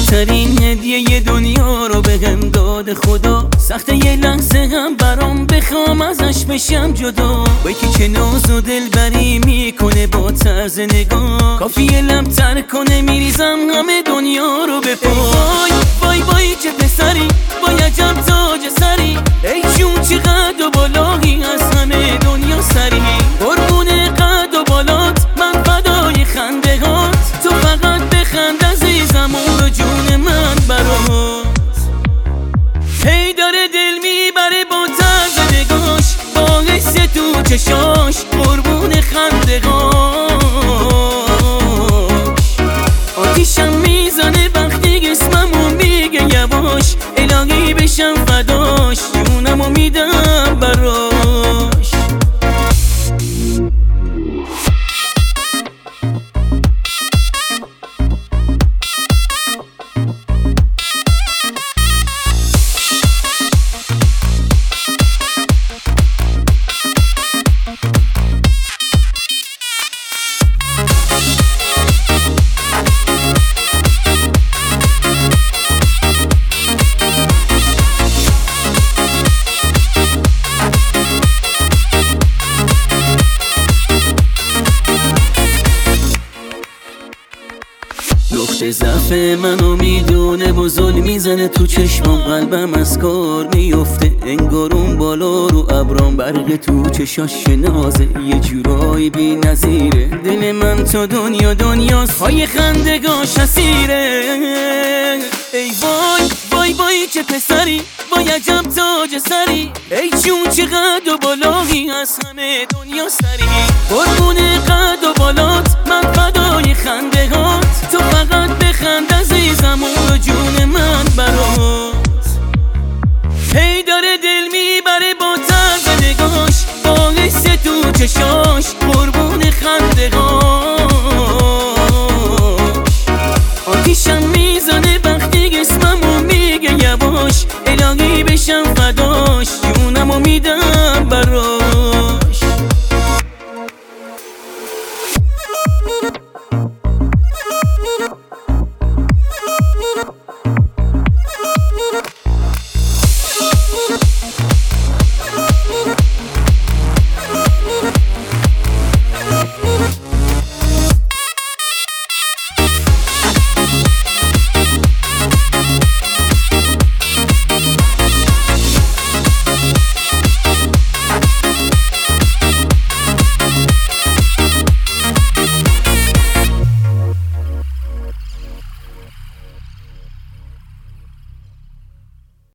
بزرگترین هدیه دنیا رو بهم داده خدا. سخته یه لحظه هم برام بخوام ازش بشم جدا. با یکی که ناز و دلبری میکنه با طرز نگاه، کافیه لمتر کنه میریزم همه دنیا رو به پا. وای وای وای چه پسری با عجب تاج سری، ای جون چه قد و بالایی از همه دنیا سری. قربون قد و بالات من فدای خنده هات، تو فقط بخند عزیزم و جون من برات. هی داره دل میبره با طرز نگاش، با حس تو چشاش، قربون خنده هاش. آتیشم میزنه وقتی اسممو میگه یواش، الهی بشم فداش، جونمو میدم براش. نقطه ضعف منو میدونه و ظلم میزنه تو چشمم، قلبم از کار میفته انگار اون بالا رو ابرام. برق تو چشاش نازه یه جورایی بی نظیره، دل من تو دنیا دنیاست، های خندگاش اسیره. ای وای وای وای چه پسری با عجب تاج سری، ای جون چه قد و بالایی از همه دنیا سری.